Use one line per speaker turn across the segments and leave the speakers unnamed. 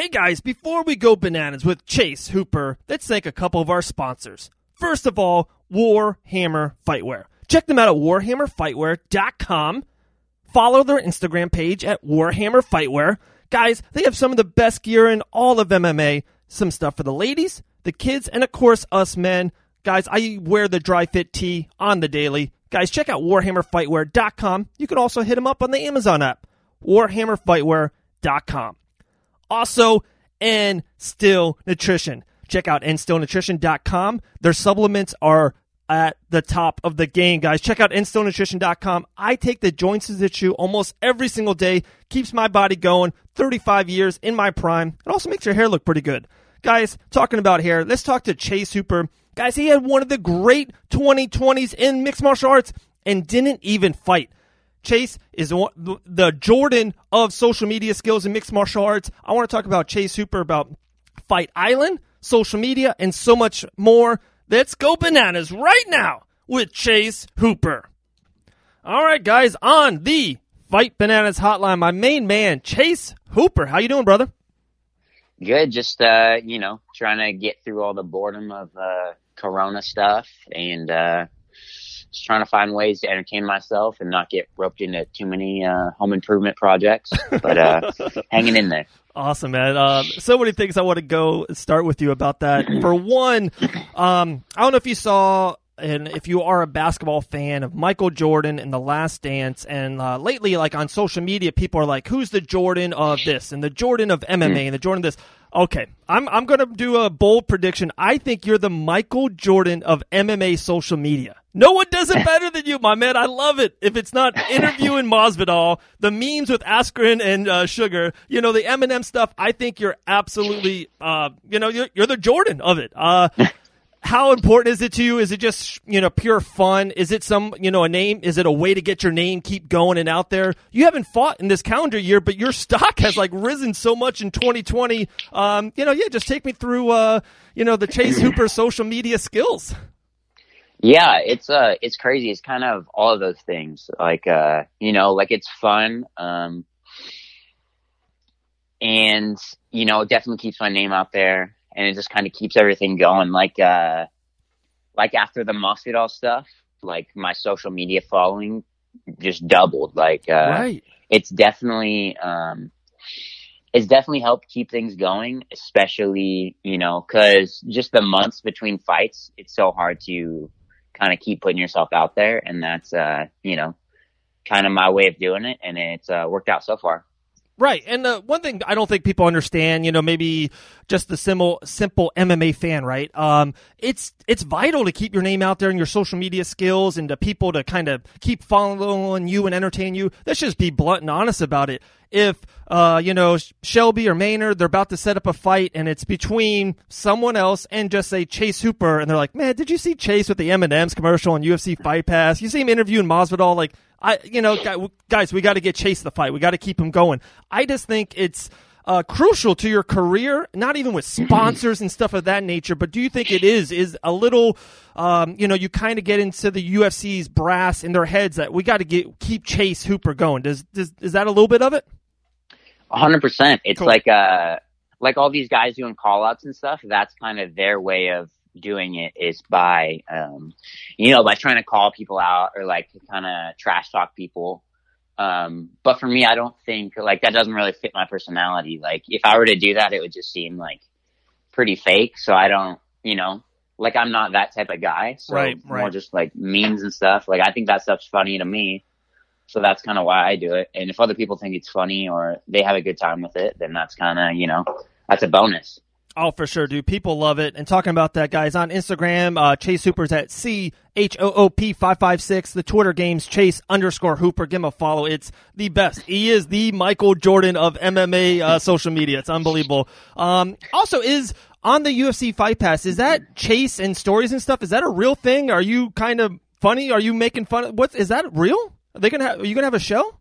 Hey guys, before we go bananas with Chase Hooper, let's thank a couple of our sponsors. First of all, Warhammer Fightwear. Check them out at warhammerfightwear.com. Follow their Instagram page at Warhammer Fightwear. Guys, they have some of the best gear in all of MMA. Some stuff for the ladies, the kids, and of course us men. Guys, I wear the dry fit tee on the daily. Guys, check out warhammerfightwear.com. You can also hit them up on the Amazon app, warhammerfightwear.com. Also, N-Still Nutrition. Check out nstillnutrition.com. Their supplements are at the top of the game, guys. Check out nstillnutrition.com. I take the Joints as a chew almost every single day. Keeps my body going. 35 years in my prime. It also makes your hair look pretty good. Guys, talking about hair, let's talk to Chase Hooper. Guys, he had one of the great 2020s in mixed martial arts and didn't even fight. Chase is the Jordan of social media skills in mixed martial arts. I want to talk about Chase Hooper, about Fight Island, social media, and so much more. Let's go bananas right now with Chase Hooper. All right, guys, on the Fight Bananas hotline, my main man, Chase Hooper. How you doing, brother?
Good. Just, trying to get through all the boredom of Corona stuff and just trying to find ways to entertain myself and not get roped into too many home improvement projects, but hanging in there.
Awesome, man. So many things I want to go start with you about that. For one, I don't know if you saw, and if you are a basketball fan of Michael Jordan and The Last Dance, and lately, like on social media, people are like, who's the Jordan of this and the Jordan of MMA and the Jordan of this? Okay, I'm going to do a bold prediction. I think you're the Michael Jordan of MMA social media. No one does it better than you, my man. I love it. If it's not interviewing Masvidal, the memes with Askren and Sugar, the Eminem stuff, I think you're absolutely, you're the Jordan of it. How important is it to you? Is it just, pure fun? Is it a name? Is it a way to get your name keep going and out there? You haven't fought in this calendar year, but your stock has risen so much in 2020. Just take me through, the Chase Hooper social media skills.
Yeah, it's crazy. It's kind of all of those things. It's fun. And, it definitely keeps my name out there. And it just kind of keeps everything going. Like after the Masvidal stuff, my social media following just doubled.
Right.
It's definitely helped keep things going, especially, cause just the months between fights, it's so hard to kind of keep putting yourself out there. And that's, kind of my way of doing it. And it's worked out so far.
Right, and one thing I don't think people understand, maybe just the simple MMA fan, right? It's vital to keep your name out there and your social media skills, and to people to kind of keep following you and entertain you. Let's just be blunt and honest about it. If Shelby or Maynard, they're about to set up a fight, and it's between someone else and just say Chase Hooper, and they're like, man, did you see Chase with the M&M's commercial on UFC Fight Pass? You see him interviewing Masvidal, guys, we got to get Chase the fight. We got to keep him going. I just think it's crucial to your career, not even with sponsors and stuff of that nature, but do you think it is a little, you kind of get into the UFC's brass in their heads that we got to keep Chase Hooper going. Is that a little bit of it?
100%. It's
cool.
Like all these guys doing call outs and stuff. That's kind of their way of doing it, is by, by trying to call people out or kind of trash talk people. But for me, I don't think that doesn't really fit my personality. If I were to do that, it would just seem pretty fake. So I don't, I'm not that type of guy. So
right.
More just memes and stuff. I think that stuff's funny to me. So that's kind of why I do it. And if other people think it's funny or they have a good time with it, then that's kind of, that's a bonus.
Oh, for sure, dude. People love it. And talking about that, guys, on Instagram, Chase Hooper's at CHOOP556. The Twitter game's Chase_Hooper. Give him a follow. It's the best. He is the Michael Jordan of MMA social media. It's unbelievable. Also, is on the UFC Fight Pass, is that Chase and stories and stuff? Is that a real thing? Are you kind of funny? Are you making fun of is that real? Are you gonna have a show?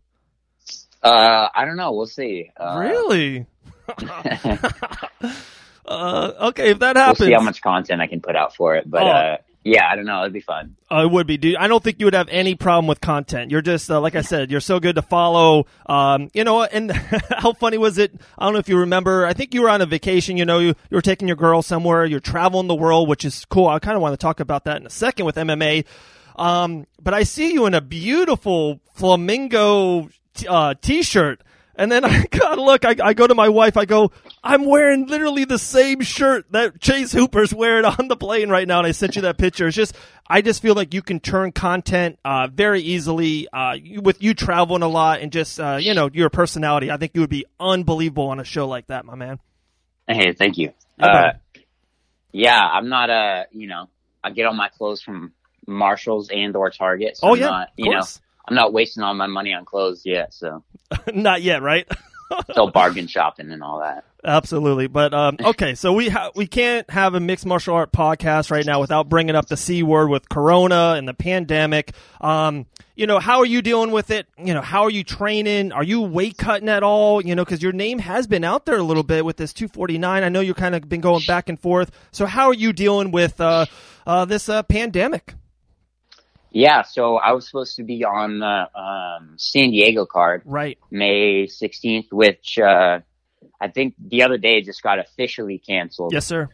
I don't know. We'll see.
Really? Okay, if that happens,
we'll see how much content I can put out for it. But Yeah, I don't know. It'd be fun.
It would be, dude. I don't think you would have any problem with content. You're just, like I said, you're so good to follow. And how funny was it? I don't know if you remember. I think you were on a vacation. You were taking your girl somewhere. You're traveling the world, which is cool. I kind of want to talk about that in a second with MMA. But I see you in a beautiful flamingo T-shirt. And then I go to my wife, I go, I'm wearing literally the same shirt that Chase Hooper's wearing on the plane right now, and I sent you that picture. I just feel like you can turn content very easily with you traveling a lot and just, your personality. I think you would be unbelievable on a show like that, my man.
Hey, thank you. Yeah, I'm not, I get all my clothes from Marshalls and or Target. So I'm not wasting all my money on clothes yet, so.
Not yet, right?
Still bargain shopping and all that.
Absolutely. But, okay, so we can't have a mixed martial art podcast right now without bringing up the C word with Corona and the pandemic. How are you dealing with it? How are you training? Are you weight cutting at all? Because your name has been out there a little bit with this 249. I know you've kind of been going back and forth. So how are you dealing with this pandemic?
Yeah, so I was supposed to be on the San Diego card,
right,
May 16th, which I think the other day just got officially canceled.
Yes, sir.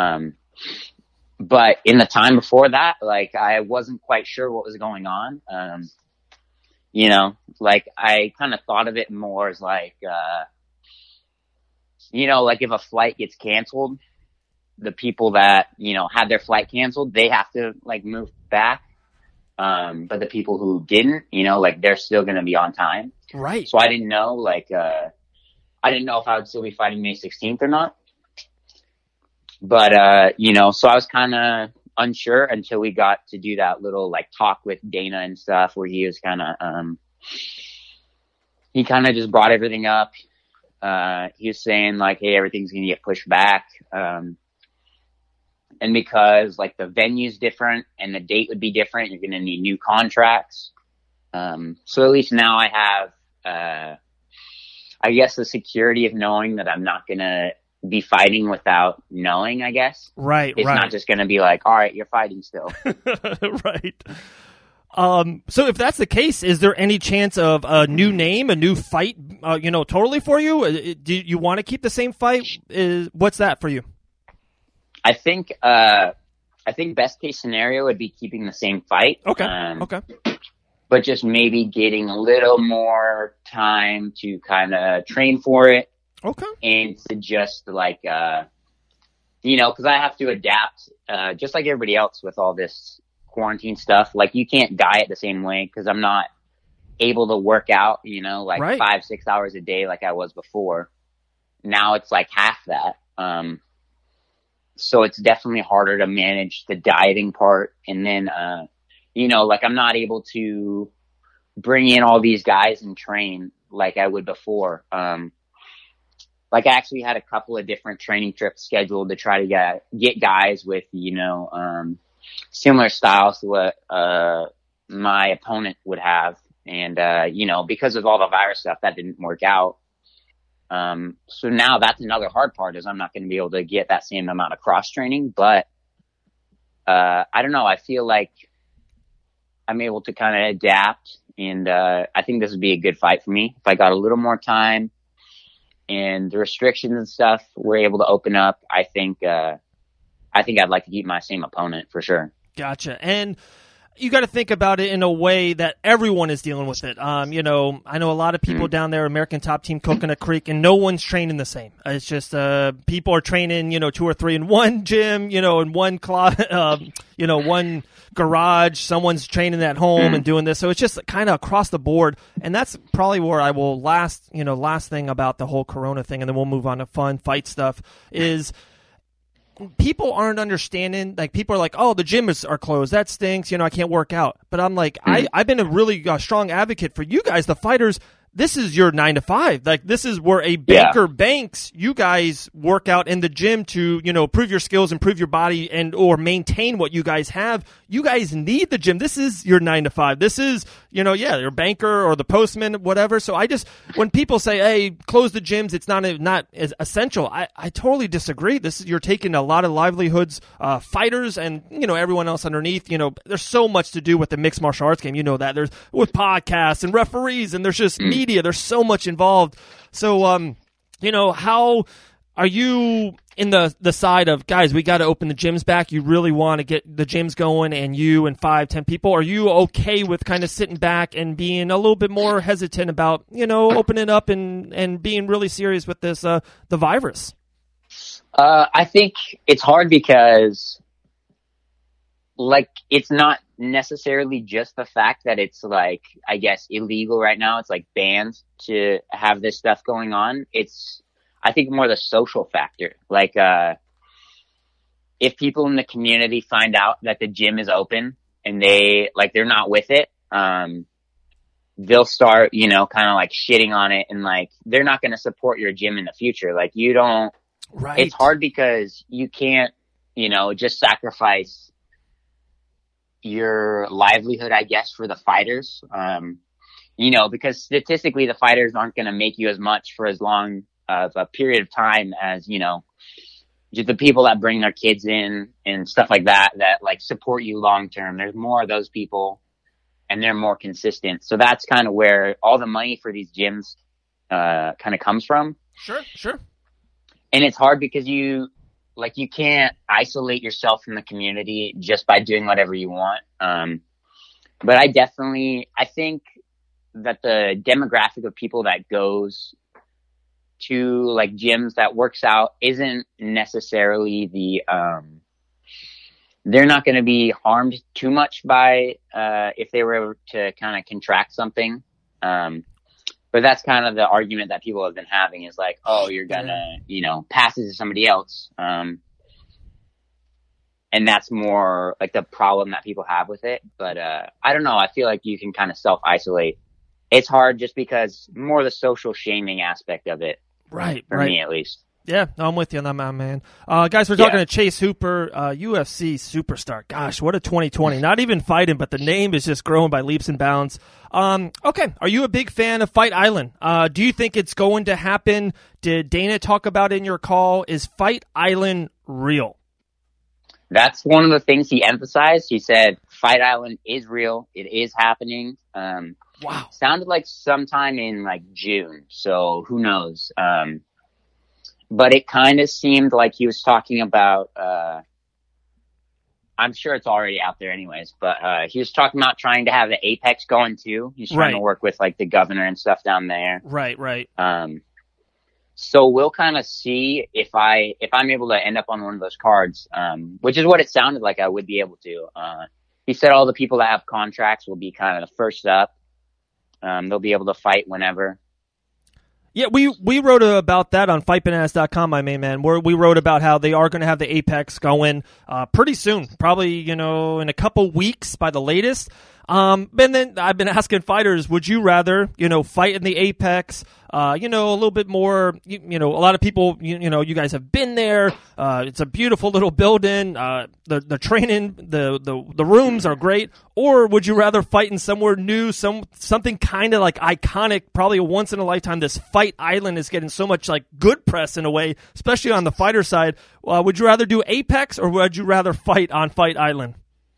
But in the time before that, I wasn't quite sure what was going on. I kind of thought of it more as if a flight gets canceled, the people that, had their flight canceled, they have to move back. But the people who didn't, they're still going to be on time.
Right.
So I didn't know, I didn't know if I would still be fighting May 16th or not. But, so I was kind of unsure until we got to do that little, talk with Dana and stuff where he was he kind of just brought everything up. He was saying, hey, everything's going to get pushed back. And because the venue's different and the date would be different, you're going to need new contracts. So at least now I have, I guess the security of knowing that I'm not going to be fighting without knowing, I guess.
Right.
It's not just going to be all right, you're fighting still.
Right. So if that's the case, is there any chance of a new name, a new fight, totally for you? Do you want to keep the same fight? What's that for you?
I think best case scenario would be keeping the same fight.
Okay.
But just maybe getting a little more time to kind of train for it.
Okay.
And to just cause I have to adapt, just like everybody else with all this quarantine stuff. You can't diet the same way because I'm not able to work out,
right.
5-6 hours a day like I was before. Now it's half that. So it's definitely harder to manage the dieting part. And then, I'm not able to bring in all these guys and train like I would before. I actually had a couple of different training trips scheduled to try to get guys with, similar styles to what, my opponent would have. And, because of all the virus stuff, that didn't work out. So now that's another hard part is I'm not going to be able to get that same amount of cross training, but, I don't know. I feel like I'm able to kind of adapt and, I think this would be a good fight for me. If I got a little more time and the restrictions and stuff were able to open up, I think I'd like to keep my same opponent for sure.
Gotcha. And you got to think about it in a way that everyone is dealing with it. I know a lot of people down there, American Top Team, Coconut Creek, and no one's training the same. It's just people are training, 2 or 3 in one gym, in one one garage. Someone's training at home and doing this. So it's just kind of across the board. And that's probably where I will last thing about the whole Corona thing, and then we'll move on to fun fight stuff is – people aren't understanding. People are like, oh, the gyms are closed. That stinks. I can't work out. But I'm like, I've been a really strong advocate for you guys, the fighters. this is your 9 to 5. Like, this is where a banker banks. You guys work out in the gym to, prove your skills, improve your body, and or maintain what you guys have. You guys need the gym. This is your 9 to 5. This is, your banker or the postman, whatever. So when people say, hey, close the gyms, it's not as essential. I totally disagree. You're taking a lot of livelihoods, fighters, and, everyone else underneath. There's so much to do with the mixed martial arts game. That there's with podcasts and referees, and there's just media. There's so much involved. So, how are you in the side of, guys, we got to open the gyms back? You really want to get the gyms going, and you and 5-10 people, are you okay with kind of sitting back and being a little bit more hesitant about, opening up and being really serious with this, the virus?
I think it's hard because, it's not necessarily just the fact that it's I guess illegal right now. It's banned to have this stuff going on. It's, I think, more the social factor. If people in the community find out that the gym is open and they're not with it, they'll start, kind of shitting on it, and they're not going to support your gym in the future. You don't,
right.
It's hard because you can't, just sacrifice your livelihood, I guess, for the fighters. Because statistically the fighters aren't going to make you as much for as long of a period of time as, just the people that bring their kids in and stuff like that support you long term. There's more of those people, and they're more consistent. So that's kind of where all the money for these gyms kind of comes from.
Sure.
And it's hard because you can't isolate yourself from the community just by doing whatever you want. But I think that the demographic of people that goes to gyms that works out isn't necessarily they're not going to be harmed too much by, if they were to kind of contract something. But that's kind of the argument that people have been having is you're gonna, pass it to somebody else. And that's more the problem that people have with it. But, I don't know. I feel like you can kind of self-isolate. It's hard just because more the social shaming aspect of it.
Right.
For me, at least.
Yeah, I'm with you on that, man. Guys, we're talking to Chase Hooper, UFC superstar. Gosh, what a 2020. Not even fighting, but the name is just growing by leaps and bounds. Okay, are you a big fan of Fight Island? Do you think it's going to happen? Did Dana talk about it in your call? Is Fight Island real?
That's one of the things he emphasized. He said Fight Island is real. It is happening.
Wow.
Sounded like sometime in June, so who knows? But it kind of seemed like he was talking about, I'm sure it's already out there anyways, but he was talking about trying to have the Apex going too. He's trying to work with the governor and stuff down there.
Right.
So we'll kind of see if I'm able to end up on one of those cards, which is what it sounded like I would be able to. He said all the people that have contracts will be kind of the first up. They'll be able to fight whenever.
Yeah, we wrote about that on FightBananas.com, my main man, where we wrote about how they are going to have the Apex going pretty soon, probably, in a couple weeks by the latest. And then I've been asking fighters, would you rather, fight in the Apex, a little bit more, a lot of people, you guys have been there. It's a beautiful little building. The training, the rooms are great. Or would you rather fight in somewhere new, something kind of iconic, probably a once in a lifetime? This Fight Island is getting so much good press in a way, especially on the fighter side. Would you rather do Apex or would you rather fight on Fight Island?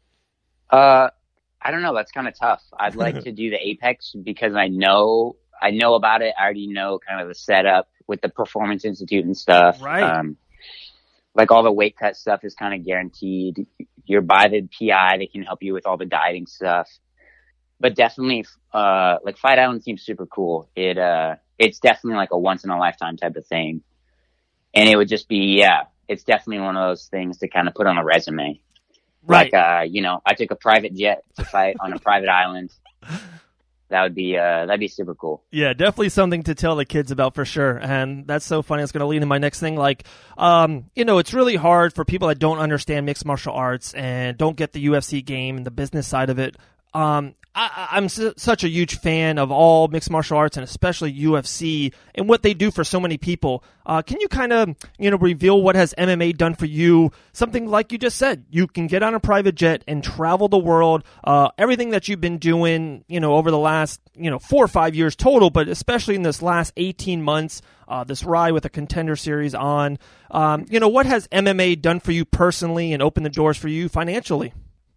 I don't know. That's kind of tough. I'd like to do the Apex because I know about it. I already know kind of the setup with the Performance Institute and stuff.
Right.
All the weight cut stuff is kind of guaranteed. You're by the PI. They can help you with all the dieting stuff. But definitely, Fight Island seems super cool. It's definitely a once in a lifetime type of thing. And it would just be, it's definitely one of those things to kind of put on a resume.
Right.
I took a private jet to fight on a private island. That'd be super cool.
Yeah, definitely something to tell the kids about for sure. And that's so funny. It's going to lead into my next thing. It's really hard for people that don't understand mixed martial arts and don't get the UFC game and the business side of it. I'm such a huge fan of all mixed martial arts and especially UFC and what they do for so many people. Can you kind of, reveal what has MMA done for you? Something like you just said, you can get on a private jet and travel the world. Everything that you've been doing, over the last, 4 or 5 years total, but especially in this last 18 months, this ride with the Contender Series on, what has MMA done for you personally and opened the doors for you financially?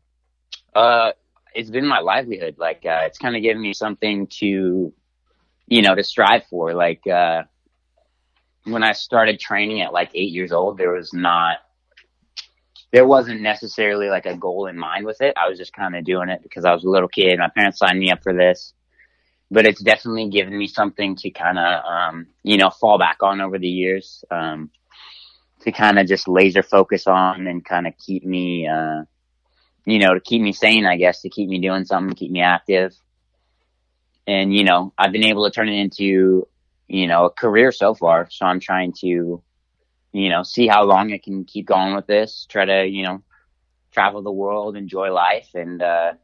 It's been my livelihood. Like, it's kind of given me something to, to strive for. Like, when I started training at like 8 years old, there wasn't necessarily like a goal in mind with it. I was just kind of doing it because I was a little kid. My parents signed me up for this, but it's definitely given me something to kind of, fall back on over the years, to kind of just laser focus on and kind of keep me, to keep me sane, I guess, to keep me doing something, keep me active. And, I've been able to turn it into, a career so far. So I'm trying to, see how long I can keep going with this, try to, travel the world, enjoy life, and,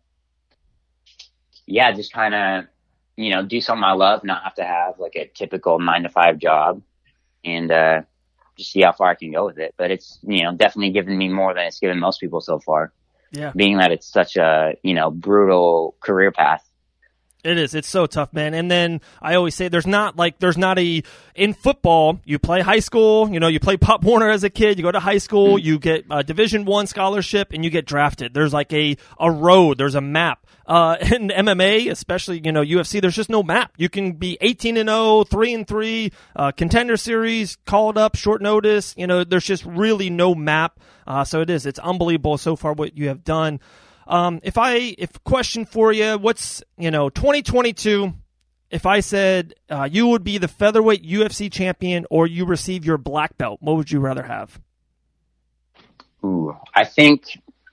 just kind of, do something I love, not have to have like a typical 9-to-5 job, and, just see how far I can go with it. But it's, definitely given me more than it's given most people so far.
Yeah.
Being that it's such a, brutal career path.
It is. It's so tough, man. And then I always say in football, you play high school, you play Pop Warner as a kid, you go to high school, you get a Division I scholarship, and you get drafted. There's like a road, there's a map. In MMA, especially, UFC, there's just no map. You can be 18-0, 3-3, Contender Series, called up, short notice. There's just really no map. So it's unbelievable so far what you have done. If question for you, what's, 2022, if I said, you would be the featherweight UFC champion or you receive your black belt, what would you rather have?
Ooh, I think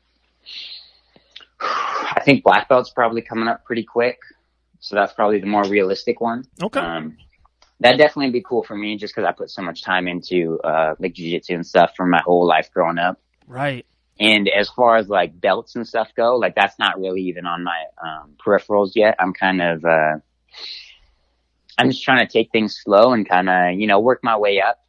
black belt's probably coming up pretty quick. So that's probably the more realistic one.
Okay.
That'd definitely be cool for me just because I put so much time into, like jiu-jitsu and stuff for my whole life growing up.
Right.
And as far as like belts and stuff go, like that's not really even on my peripherals yet. I'm kind of I'm just trying to take things slow and kind of, work my way up.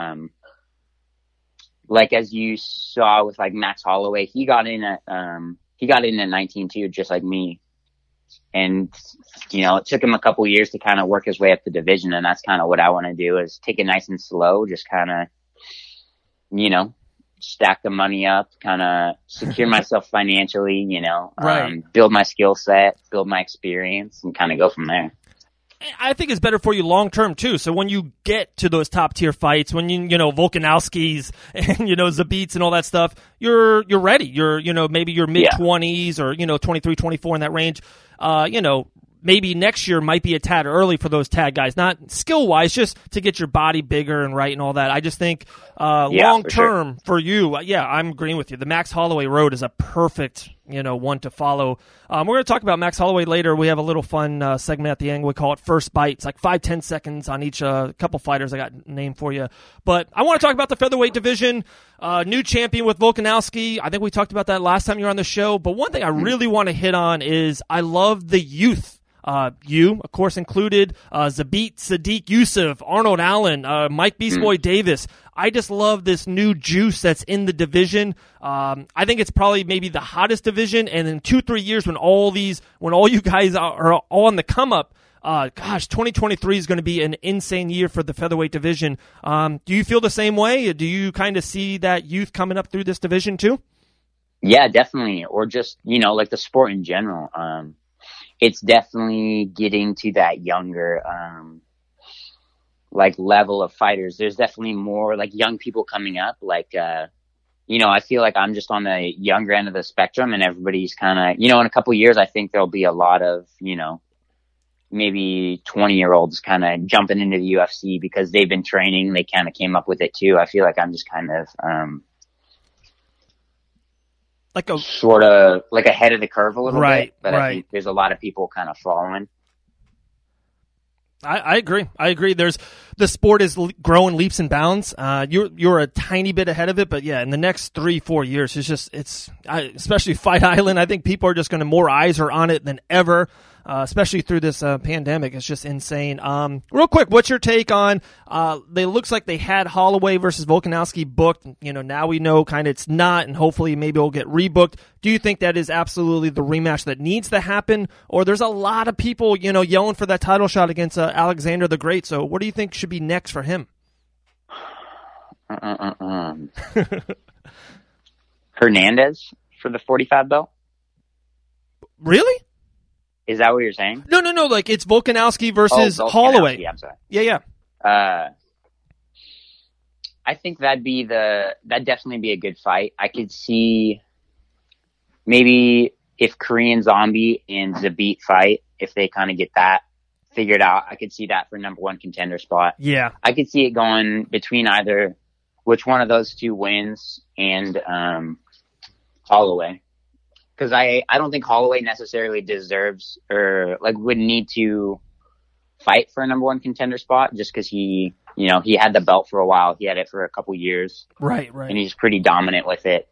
Like as you saw with like Max Holloway, he got in at 19 too, just like me. And it took him a couple years to kind of work his way up the division, and that's kind of what I want to do is take it nice and slow, just kind of, stack the money up, kind of secure myself financially,
right.
Build my skill set, build my experience, and kind of go from there.
I think it's better for you long term too. So when you get to those top tier fights, when Volkanovski's and Zabits and all that stuff, you're ready. You're maybe your mid 20s or 23, 24 in that range. Maybe next year might be a tad early for those tag guys, not skill-wise, just to get your body bigger and right and all that. I just think long-term for you, I'm agreeing with you. The Max Holloway road is a perfect, one to follow. We're going to talk about Max Holloway later. We have a little fun segment at the end. We call it First Bite. It's like 5-10 seconds on each couple fighters I got named for you. But I want to talk about the featherweight division. New champion with Volkanovski. I think we talked about that last time you were on the show. But one thing I really want to hit on is I love the youth. You, of course, included Zabit, Sadiq Yusuf, Arnold Allen, Mike Beast Boy Davis. I just love this new juice that's in the division. I think it's probably maybe the hottest division. And in 2-3 years, when all you guys are all on the come up, 2023 is going to be an insane year for the featherweight division. Do you feel the same way? Do you kind of see that youth coming up through this division too?
Yeah, definitely. Or just, like the sport in general. It's definitely getting to that younger, like level of fighters. There's definitely more like young people coming up. Like, I feel like I'm just on the younger end of the spectrum, and everybody's kind of, in a couple of years, I think there'll be a lot of, maybe 20-year-olds kind of jumping into the UFC because they've been training. They kind of came up with it too. I feel like I'm just kind of,
like a
sort of like ahead of the curve a little
bit,
but I think there's a lot of people kind of following.
I agree. I agree. The sport is growing leaps and bounds. You're a tiny bit ahead of it, but yeah, in the next 3-4 years, especially Fight Island. I think people are just going to, more eyes are on it than ever. Especially through this pandemic. It's just insane. Real quick, what's your take on, it looks like they had Holloway versus Volkanovski booked. Now we know kind of it's not, and hopefully maybe it'll get rebooked. Do you think that is absolutely the rematch that needs to happen? Or there's a lot of people, yelling for that title shot against Alexander the Great. So what do you think should be next for him?
Hernandez for the 45 belt?
Really?
Is that what you're saying?
No. Like it's Volkanovski versus Holloway.
I'm sorry.
Yeah.
I think that'd definitely be a good fight. I could see maybe if Korean Zombie and Zabit fight, if they kind of get that figured out, I could see that for number one contender spot.
Yeah.
I could see it going between either which one of those two wins and Holloway. Because I don't think Holloway necessarily deserves or would need to fight for a number one contender spot just because he had the belt for a while. He had it for a couple years.
Right.
And he's pretty dominant with it.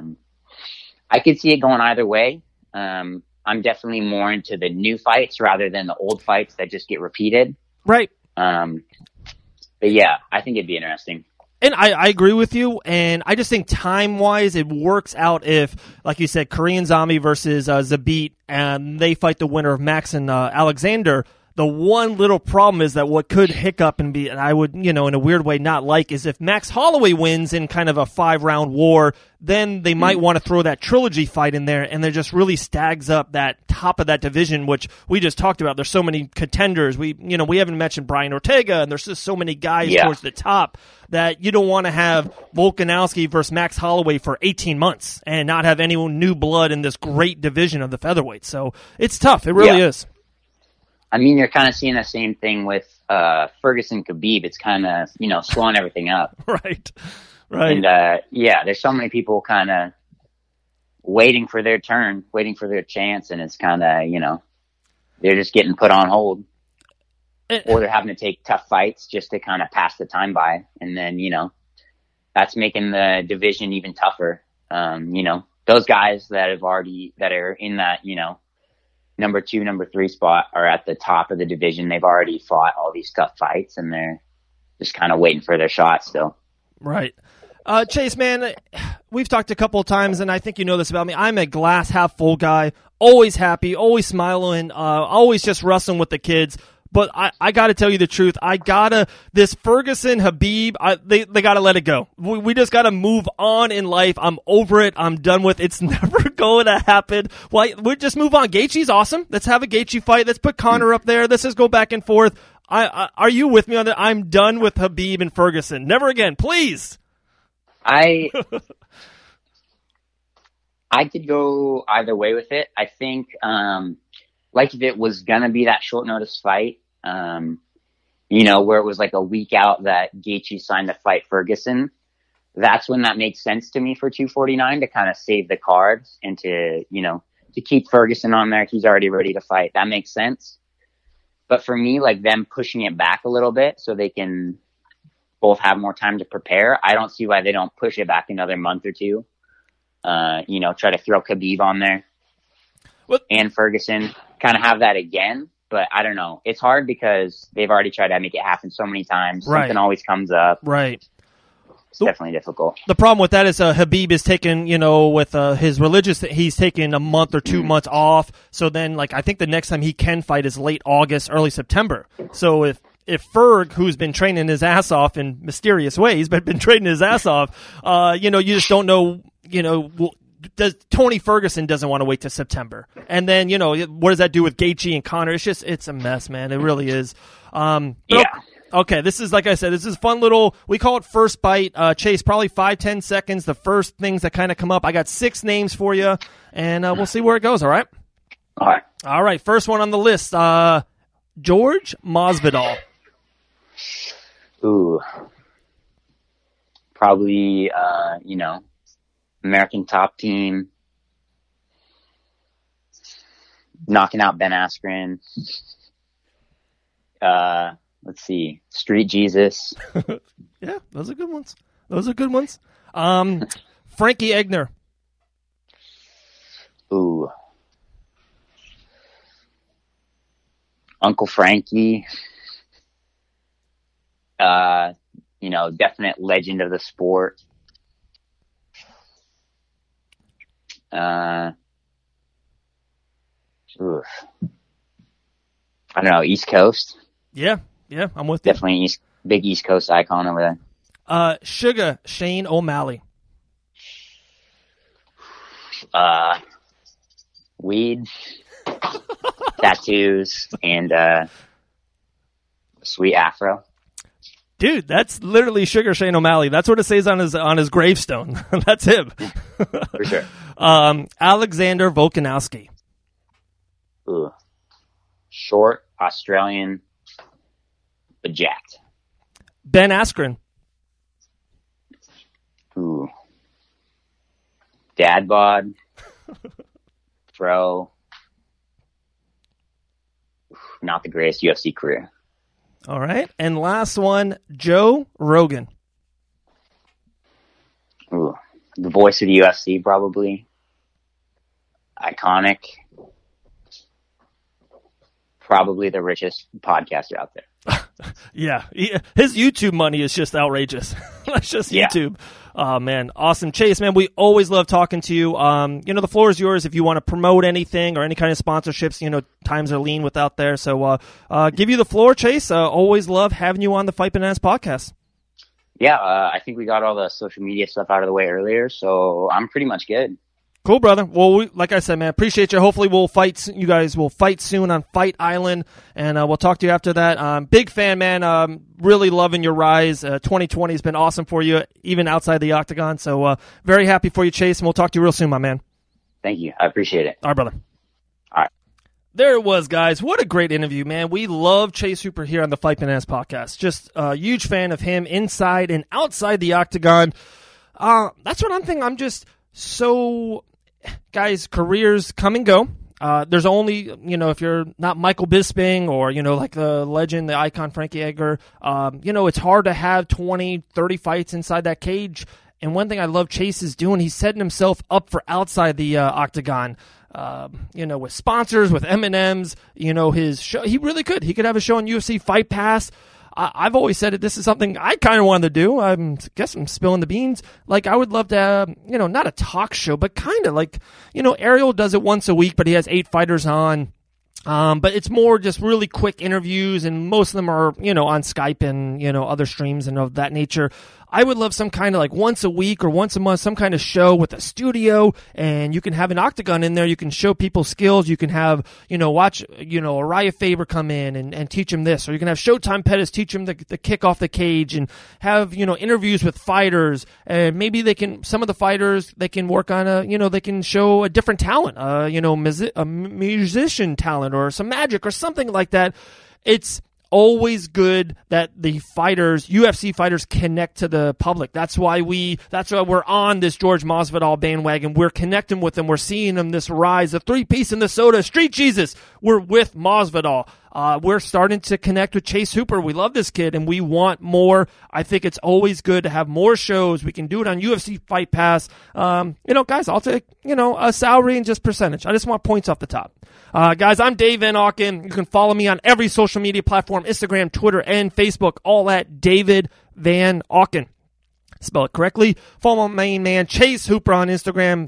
I could see it going either way. I'm definitely more into the new fights rather than the old fights that just get repeated.
Right.
But yeah, I think it'd be interesting.
And I agree with you, and I just think time-wise it works out if, like you said, Korean Zombie versus Zabit, and they fight the winner of Max and Alexander. The one little problem is that what could hiccup and I would, in a weird way not like, is if Max Holloway wins in kind of a 5-round war, then they might want to throw that trilogy fight in there, and there just really stags up that top of that division, which we just talked about. There's so many contenders. We haven't mentioned Brian Ortega, and there's just so many guys towards the top that you don't want to have Volkanovski versus Max Holloway for 18 months and not have any new blood in this great division of the featherweight. So it's tough. It really is.
I mean, you're kind of seeing the same thing with Ferguson Khabib. It's kind of, slowing everything up.
Right.
And, there's so many people kind of waiting for their turn, waiting for their chance, and it's kind of, they're just getting put on hold. Or they're having to take tough fights just to kind of pass the time by. And then, that's making the division even tougher. Those guys that are in that, number 2, number 3 spot are at the top of the division. They've already fought all these tough fights and they're just kind of waiting for their shot still.
Right. Chase, man, we've talked a couple of times, and I think you know this about me. I'm a glass half full guy, always happy, always smiling, always just wrestling with the kids. But I got to tell you the truth. This Ferguson Khabib, they got to let it go. We just got to move on in life. I'm over it. I'm done with it. It's never going to happen. Well, we'll just move on. Gaethje's awesome. Let's have a Gaethje fight. Let's put Conor up there. Let's just go back and forth. Are you with me on that? I'm done with Khabib and Ferguson. Never again, please.
I could go either way with it. I think, if it was gonna be that short notice fight, where it was like a week out that Gaethje signed to fight Ferguson, that's when that makes sense to me for 249 to kind of save the cards and to keep Ferguson on there. He's already ready to fight. That makes sense. But for me, them pushing it back a little bit so they can both have more time to prepare, I don't see why they don't push it back another month or two. Try to throw Khabib on there and Ferguson, kind of have that again. But I don't know. It's hard because they've already tried to make it happen so many times.
Right.
Something always comes up.
Right.
It's definitely difficult.
The problem with that is Khabib is taking, with his religious, he's taking a month or 2 months off. So then, I think the next time he can fight is late August, early September. So if Ferg, who's been training his ass off in mysterious ways, but been training his ass off, you just don't know, Tony Ferguson doesn't want to wait till September. And then, what does that do with Gaethje and Conor? It's a mess, man. It really is. Okay, this is, like I said, this is fun little, we call it First Bite. Chase, probably 5-10 seconds, the first things that kind of come up. I got 6 names for you, and we'll see where it goes, all right? All right, first one on the list, George Masvidal.
Ooh. Probably, American Top Team, knocking out Ben Askren. Let's see, Street Jesus.
Yeah, those are good ones. Frankie Egner.
Ooh. Uncle Frankie. Definite legend of the sport. Oof. I don't know, East Coast.
Yeah, I'm with you.
Definitely big East Coast icon over
there. Sugar Shane O'Malley.
Weed, tattoos, and sweet afro.
Dude, that's literally Sugar Shane O'Malley. That's what it says on his gravestone. That's him.
For sure.
Alexander Volkanovski.
Ooh. Short, Australian, but jacked.
Ben Askren.
Ooh. Dad bod. Pro. Not the greatest UFC career.
All right. And last one, Joe Rogan.
Ooh. The voice of the UFC, probably. Iconic. Probably the richest podcaster out there.
Yeah. His YouTube money is just outrageous. That's just YouTube. Oh, man. Awesome. Chase, man, we always love talking to you. The floor is yours if you want to promote anything or any kind of sponsorships. Times are lean without there. So give you the floor, Chase. Always love having you on the Fight Bananas podcast.
Yeah, I think we got all the social media stuff out of the way earlier, so I'm pretty much good.
Cool, brother. Well, like I said, man, appreciate you. Hopefully you guys will fight soon on Fight Island, and we'll talk to you after that. Big fan, man. Really loving your rise. 2020 has been awesome for you, even outside the octagon. So very happy for you, Chase, and we'll talk to you real soon, my man.
Thank you. I appreciate it.
All right, brother.
All right.
There it was, guys. What a great interview, man. We love Chase Hooper here on the Fight Bananas podcast. Just a huge fan of him inside and outside the octagon. That's what I'm thinking. I'm just so... Guys, careers come and go. There's only, if you're not Michael Bisping or, like the legend, the icon Frankie Edgar, it's hard to have 20, 30 fights inside that cage. And one thing I love Chase is doing, he's setting himself up for outside the octagon. With sponsors, with M&Ms, his show. He really could. He could have a show on UFC Fight Pass. I've always said this is something I kind of wanted to do. I guess I'm spilling the beans. Like, I would love to have, not a talk show, but kind of like, Ariel does it once a week, but he has 8 fighters on. But it's more just really quick interviews, and most of them are, on Skype and, other streams and of that nature. I would love some kind of like once a week or once a month, some kind of show with a studio, and you can have an octagon in there. You can show people skills. You can have, watch, Uriah Faber come in and teach him this, or you can have Showtime Pettis teach him the kick off the cage, and have, interviews with fighters, and maybe some of the fighters, they can work on they can show a different talent, a musician talent or some magic or something like that. It's always good that the fighters, UFC fighters, connect to the public. That's why we're on this George Masvidal bandwagon. We're connecting with them. We're seeing them this rise. The 3-piece in the soda, Street Jesus. We're with Masvidal. We're starting to connect with Chase Hooper. We love this kid, and we want more. I think it's always good to have more shows. We can do it on UFC Fight Pass. Guys, I'll take, a salary and just percentage. I just want points off the top. Guys, I'm Dave Van Auken. You can follow me on every social media platform, Instagram, Twitter, and Facebook, all at David Van Auken. Spell it correctly. Follow my main man, Chase Hooper, on Instagram,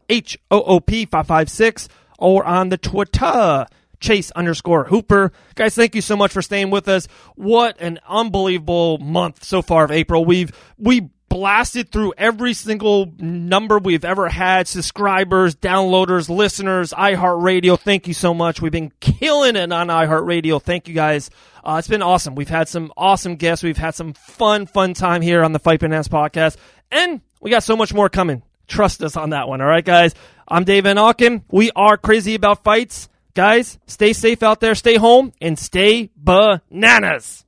CHOOP556, or on the Twitter, Chase_Hooper. Guys, thank you so much for staying with us. What an unbelievable month so far of April. We blasted through every single number we've ever had. Subscribers, downloaders, listeners, iHeartRadio. Thank you so much. We've been killing it on iHeartRadio. Thank you, guys. It's been awesome. We've had some awesome guests. We've had some fun time here on the Fight Bananas podcast. And we got so much more coming. Trust us on that one. All right, guys? I'm Dave Van Auken. We are crazy about fights. Guys, stay safe out there, stay home, and stay bananas.